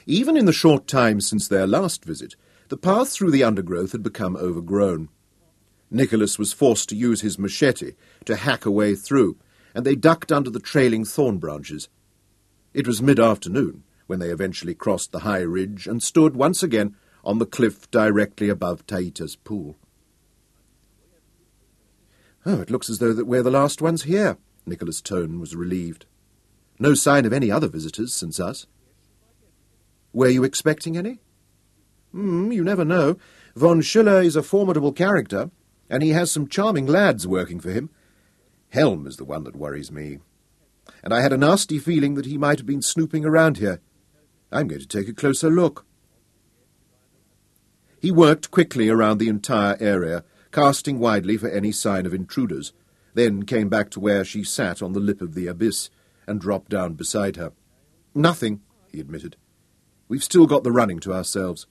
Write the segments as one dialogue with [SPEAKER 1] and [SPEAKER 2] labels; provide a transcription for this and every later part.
[SPEAKER 1] Even in the short time since their last visit, the path through the undergrowth had become overgrown. Nicholas was forced to use his machete to hack a way through, and they ducked under the trailing thorn branches. It was mid-afternoon when they eventually crossed the high ridge and stood once again on the cliff directly above Taita's pool. "Oh, it looks as though that we're the last ones here." Nicholas' tone was relieved. "No sign of any other visitors since us." "Were you expecting any?" You never know. Von Schiller is a formidable character, and he has some charming lads working for him. Helm is the one that worries me. And I had a nasty feeling that he might have been snooping around here. I'm going to take a closer look." He worked quickly around the entire area, casting widely for any sign of intruders, then came back to where she sat on the lip of the abyss and dropped down beside her. "Nothing," he admitted. "We've still got the running to ourselves."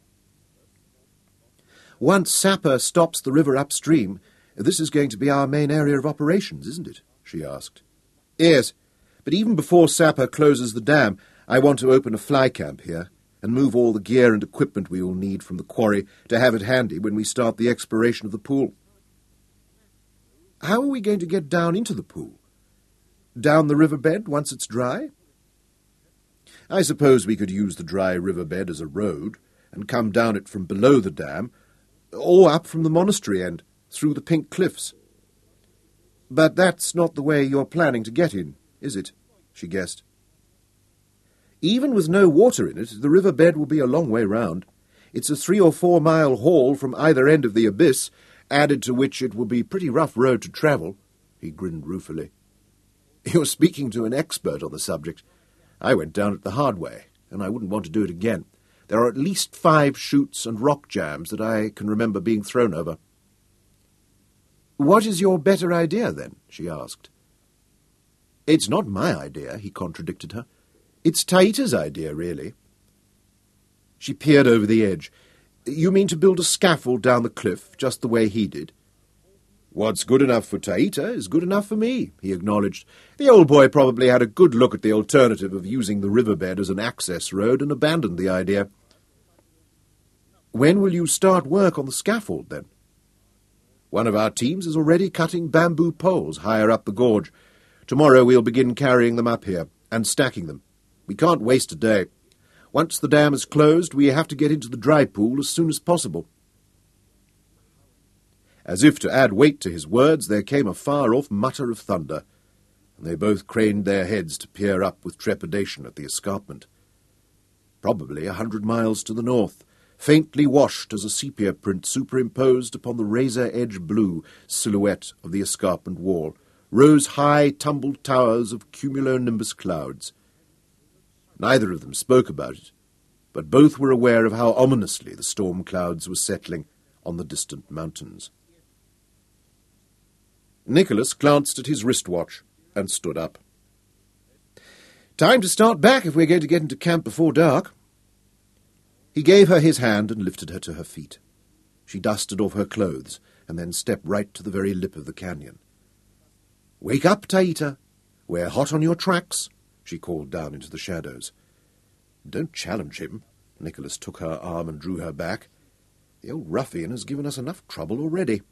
[SPEAKER 1] "Once Sapper stops the river upstream, this is going to be our main area of operations, isn't it?" she asked. "Yes, but even before Sapper closes the dam, I want to open a fly camp here and move all the gear and equipment we will need from the quarry to have it handy when we start the exploration of the pool." "How are we going to get down into the pool? Down the riverbed once it's dry?" "I suppose we could use the dry riverbed as a road and come down it from below the dam, or up from the monastery end, through the Pink Cliffs." "But that's not the way you're planning to get in, is it?" she guessed. "Even with no water in it, the riverbed will be a long way round. It's a 3 or 4 mile haul from either end of the abyss, added to which it will be a pretty rough road to travel." He grinned ruefully. "You're speaking to an expert on the subject. I went down it the hard way, and I wouldn't want to do it again. There are at least 5 chutes and rock jams that I can remember being thrown over." "What is your better idea, then?" she asked. "It's not my idea," he contradicted her. "It's Taita's idea, really." She peered over the edge. "You mean to build a scaffold down the cliff, just the way he did?" "What's good enough for Taita is good enough for me," he acknowledged. "The old boy probably had a good look at the alternative of using the riverbed as an access road and abandoned the idea." "When will you start work on the scaffold, then?" "One of our teams is already cutting bamboo poles higher up the gorge. Tomorrow we'll begin carrying them up here and stacking them. We can't waste a day. Once the dam is closed, we have to get into the dry pool as soon as possible." As if to add weight to his words, there came a far-off mutter of thunder, and they both craned their heads to peer up with trepidation at the escarpment. Probably 100 miles to the north, faintly washed as a sepia print superimposed upon the razor-edge blue silhouette of the escarpment wall, rose high, tumbled towers of cumulonimbus clouds. Neither of them spoke about it, but both were aware of how ominously the storm clouds were settling on the distant mountains. Nicholas glanced at his wristwatch and stood up. "Time to start back if we're going to get into camp before dark." He gave her his hand and lifted her to her feet. She dusted off her clothes and then stepped right to the very lip of the canyon. "Wake up, Taita. We're hot on your tracks," she called down into the shadows. "Don't challenge him." Nicholas took her arm and drew her back. "The old ruffian has given us enough trouble already."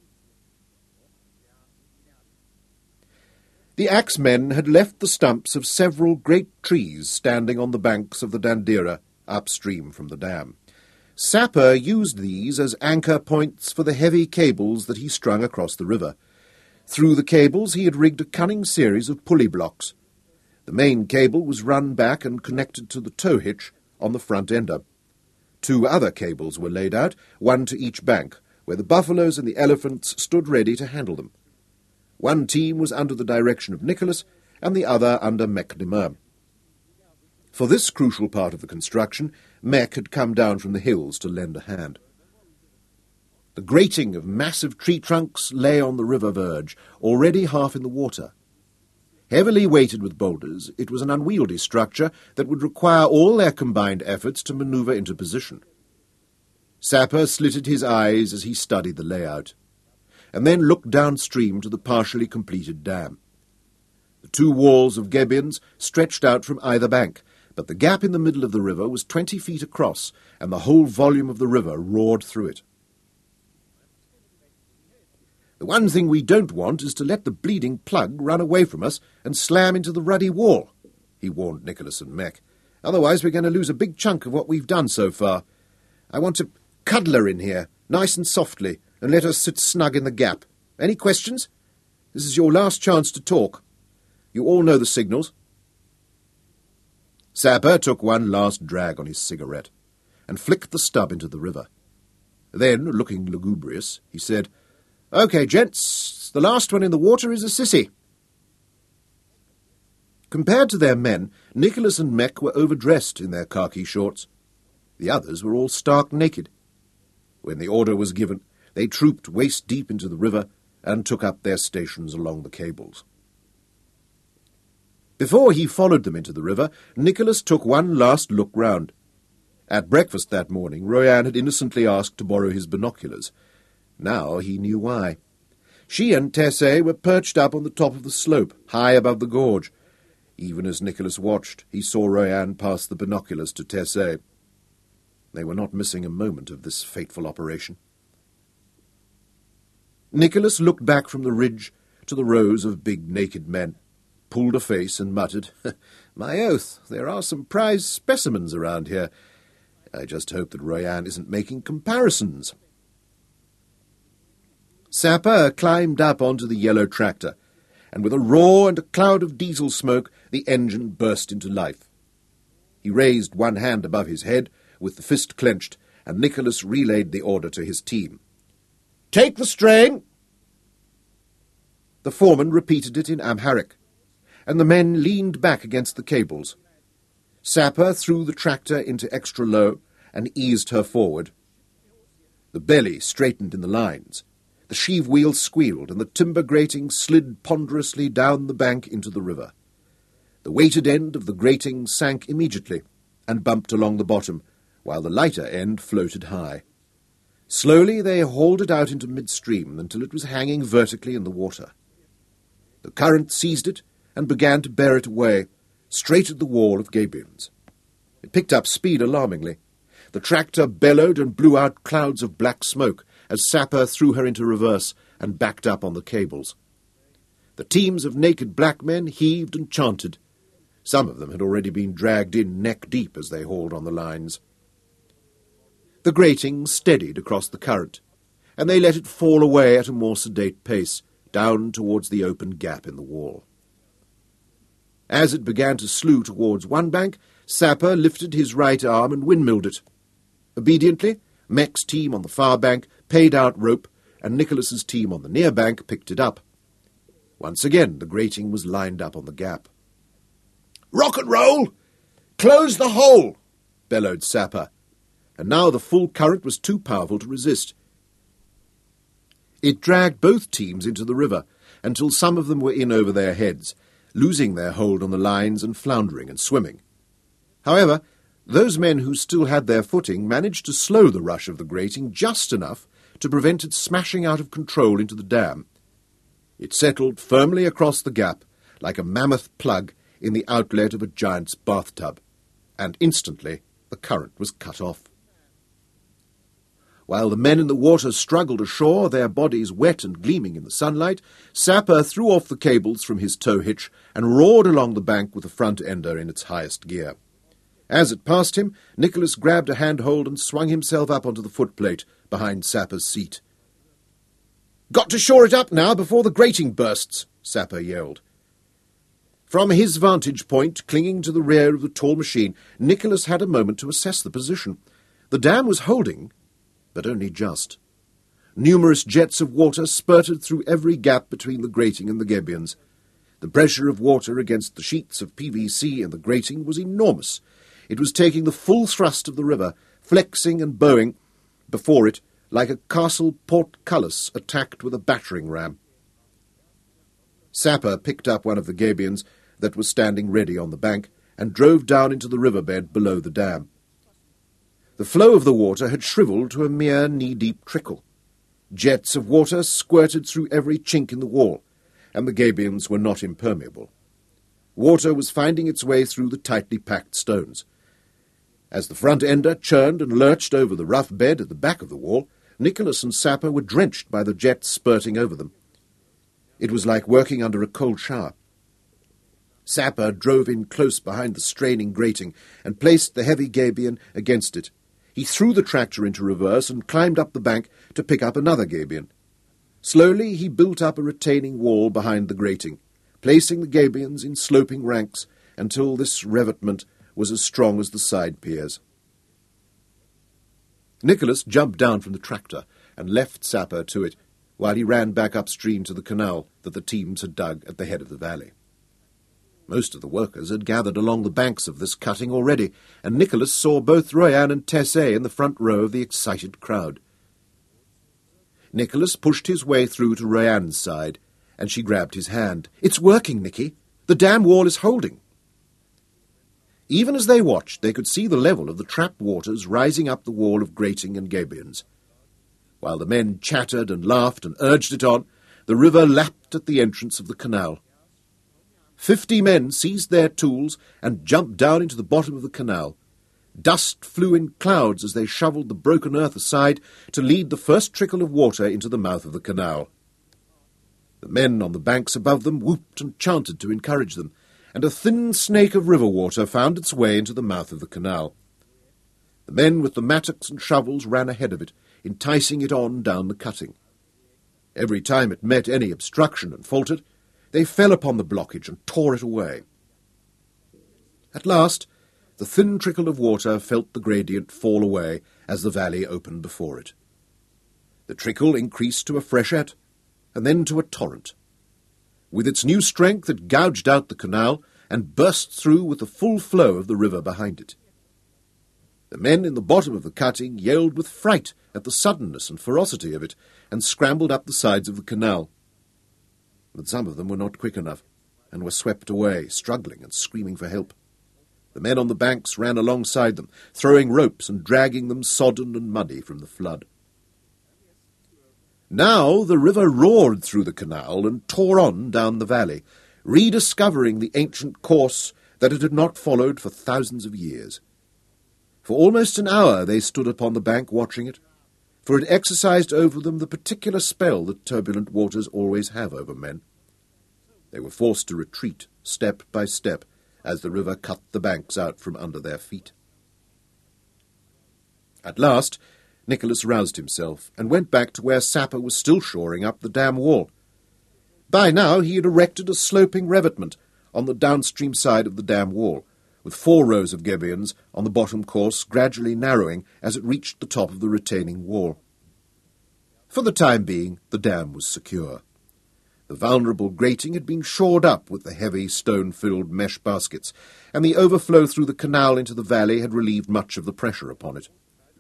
[SPEAKER 1] The axemen had left the stumps of several great trees standing on the banks of the Dandira, upstream from the dam. Sapper used these as anchor points for the heavy cables that he strung across the river. Through the cables he had rigged a cunning series of pulley blocks. The main cable was run back and connected to the tow hitch on the front ender. 2 other cables were laid out, one to each bank, where the buffaloes and the elephants stood ready to handle them. One team was under the direction of Nicholas, and the other under Mechnimur. For this crucial part of the construction, Mech had come down from the hills to lend a hand. The grating of massive tree trunks lay on the river verge, already half in the water. Heavily weighted with boulders, it was an unwieldy structure that would require all their combined efforts to manoeuvre into position. Sapper slitted his eyes as he studied the layout, and then looked downstream to the partially completed dam. The 2 walls of gabions stretched out from either bank, But the gap in the middle of the river was 20 feet across, and the whole volume of the river roared through it. "The one thing we don't want is to let the bleeding plug run away from us and slam into the ruddy wall," he warned Nicholas and Mech. "Otherwise we're going to lose a big chunk of what we've done so far. I want to cuddle her in here, nice and softly, and let her sit snug in the gap. Any questions? This is your last chance to talk. You all know the signals." Sapper took one last drag on his cigarette and flicked the stub into the river. Then, looking lugubrious, he said, "OK, gents, the last one in the water is a sissy." Compared to their men, Nicholas and Mech were overdressed in their khaki shorts. The others were all stark naked. When the order was given, they trooped waist-deep into the river and took up their stations along the cables. Before he followed them into the river, Nicholas took one last look round. At breakfast that morning, Royan had innocently asked to borrow his binoculars. Now he knew why. She and Tesset were perched up on the top of the slope, high above the gorge. Even as Nicholas watched, he saw Royan pass the binoculars to Tesset. They were not missing a moment of this fateful operation. Nicholas looked back from the ridge to the rows of big naked men, pulled a face and muttered, "My oath, there are some prize specimens around here. I just hope that Royan isn't making comparisons." Sapper climbed up onto the yellow tractor, and with a roar and a cloud of diesel smoke, the engine burst into life. He raised one hand above his head, with the fist clenched, and Nicholas relayed the order to his team. "Take the strain!" The foreman repeated it in Amharic, and the men leaned back against the cables. Sapper threw the tractor into extra low and eased her forward. The belly straightened in the lines. The sheave wheel squealed, and the timber grating slid ponderously down the bank into the river. The weighted end of the grating sank immediately and bumped along the bottom, while the lighter end floated high. Slowly they hauled it out into midstream until it was hanging vertically in the water. The current seized it and began to bear it away, straight at the wall of gabions. It picked up speed alarmingly. The tractor bellowed and blew out clouds of black smoke as Sapper threw her into reverse and backed up on the cables. The teams of naked black men heaved and chanted. Some of them had already been dragged in neck-deep as they hauled on the lines. The grating steadied across the current, and they let it fall away at a more sedate pace, down towards the open gap in the wall. As it began to slew towards one bank, Sapper lifted his right arm and windmilled it. Obediently, Mech's team on the far bank paid out rope, and Nicholas's team on the near bank picked it up. Once again the grating was lined up on the gap. "Rock and roll! Close the hole!" bellowed Sapper, and now the full current was too powerful to resist. It dragged both teams into the river, until some of them were in over their heads, losing their hold on the lines and floundering and swimming. However, those men who still had their footing managed to slow the rush of the grating just enough to prevent it smashing out of control into the dam. It settled firmly across the gap, like a mammoth plug in the outlet of a giant's bathtub, and instantly the current was cut off. While the men in the water struggled ashore, their bodies wet and gleaming in the sunlight, Sapper threw off the cables from his tow hitch and roared along the bank with the front ender in its highest gear. As it passed him, Nicholas grabbed a handhold and swung himself up onto the footplate behind Sapper's seat. "Got to shore it up now before the grating bursts," Sapper yelled. From his vantage point, clinging to the rear of the tall machine, Nicholas had a moment to assess the position. The dam was holding, but only just. Numerous jets of water spurted through every gap between the grating and the gabions. The pressure of water against the sheets of PVC in the grating was enormous. It was taking the full thrust of the river, flexing and bowing before it like a castle portcullis attacked with a battering ram. Sapper picked up one of the gabions that was standing ready on the bank and drove down into the riverbed below the dam. The flow of the water had shriveled to a mere knee-deep trickle. Jets of water squirted through every chink in the wall, and the gabions were not impermeable. Water was finding its way through the tightly packed stones. As the front ender churned and lurched over the rough bed at the back of the wall, Nicholas and Sapper were drenched by the jets spurting over them. It was like working under a cold shower. Sapper drove in close behind the straining grating and placed the heavy gabion against it. He threw the tractor into reverse and climbed up the bank to pick up another gabion. Slowly he built up a retaining wall behind the grating, placing the gabions in sloping ranks until this revetment was as strong as the side piers. Nicholas jumped down from the tractor and left Sapper to it, while he ran back upstream to the canal that the teams had dug at the head of the valley. Most of the workers had gathered along the banks of this cutting already, and Nicholas saw both Royan and Tesset in the front row of the excited crowd. Nicholas pushed his way through to Royan's side, and she grabbed his hand. "It's working, Nicky. The dam wall is holding." Even as they watched, they could see the level of the trapped waters rising up the wall of grating and gabions. While the men chattered and laughed and urged it on, the river lapped at the entrance of the canal. 50 men seized their tools and jumped down into the bottom of the canal. Dust flew in clouds as they shovelled the broken earth aside to lead the first trickle of water into the mouth of the canal. The men on the banks above them whooped and chanted to encourage them, and a thin snake of river water found its way into the mouth of the canal. The men with the mattocks and shovels ran ahead of it, enticing it on down the cutting. Every time it met any obstruction and faltered, they fell upon the blockage and tore it away. At last, the thin trickle of water felt the gradient fall away as the valley opened before it. The trickle increased to a freshet, and then to a torrent. With its new strength it gouged out the canal and burst through with the full flow of the river behind it. The men in the bottom of the cutting yelled with fright at the suddenness and ferocity of it, and scrambled up the sides of the canal. But some of them were not quick enough, and were swept away, struggling and screaming for help. The men on the banks ran alongside them, throwing ropes and dragging them sodden and muddy from the flood. Now the river roared through the canal and tore on down the valley, rediscovering the ancient course that it had not followed for thousands of years. For almost an hour they stood upon the bank watching it, for it exercised over them the particular spell that turbulent waters always have over men. They were forced to retreat, step by step, as the river cut the banks out from under their feet. At last, Nicholas roused himself and went back to where Sapper was still shoring up the dam wall. By now he had erected a sloping revetment on the downstream side of the dam wall, with 4 rows of gabions on the bottom course gradually narrowing as it reached the top of the retaining wall. For the time being, the dam was secure. The vulnerable grating had been shored up with the heavy stone-filled mesh baskets, and the overflow through the canal into the valley had relieved much of the pressure upon it.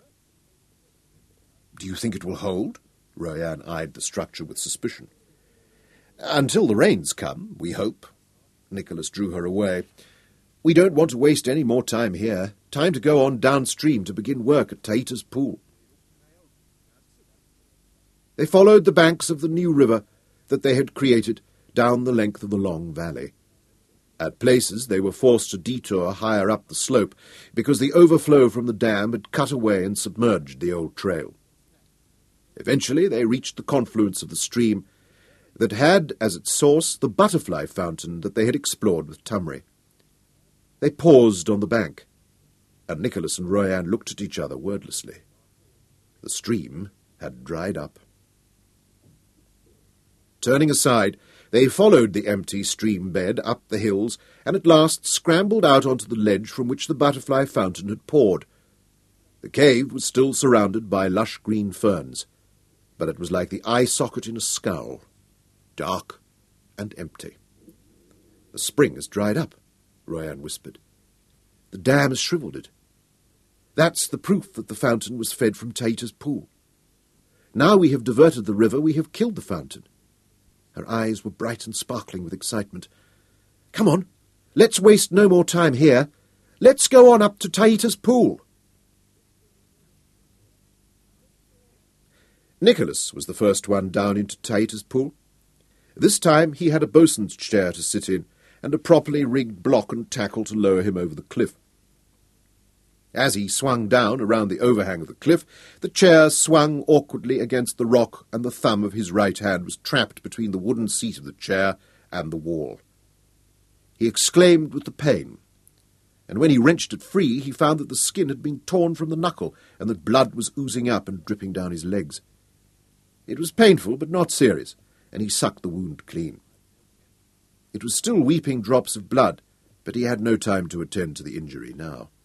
[SPEAKER 1] "Do you think it will hold?" Royan eyed the structure with suspicion. "Until the rains come, we hope." Nicholas drew her away. "We don't want to waste any more time here. Time to go on downstream to begin work at Taita's pool." They followed the banks of the new river that they had created down the length of the long valley. At places they were forced to detour higher up the slope because the overflow from the dam had cut away and submerged the old trail. Eventually they reached the confluence of the stream that had as its source the butterfly fountain that they had explored with Tumry. They paused on the bank, and Nicholas and Royan looked at each other wordlessly. The stream had dried up. Turning aside, they followed the empty stream bed up the hills, and at last scrambled out onto the ledge from which the butterfly fountain had poured. The cave was still surrounded by lush green ferns, but it was like the eye socket in a skull, dark and empty. "The spring has dried up," Royan whispered. "The dam has shriveled it. That's the proof that the fountain was fed from Taita's pool. Now we have diverted the river, we have killed the fountain." Her eyes were bright and sparkling with excitement. "Come on, let's waste no more time here. Let's go on up to Taita's pool." Nicholas was the first one down into Taita's pool. This time he had a bosun's chair to sit in, and a properly rigged block and tackle to lower him over the cliff. As he swung down around the overhang of the cliff, the chair swung awkwardly against the rock, and the thumb of his right hand was trapped between the wooden seat of the chair and the wall. He exclaimed with the pain, and when he wrenched it free, he found that the skin had been torn from the knuckle, and that blood was oozing up and dripping down his legs. It was painful, but not serious, and he sucked the wound clean. It was still weeping drops of blood, but he had no time to attend to the injury now.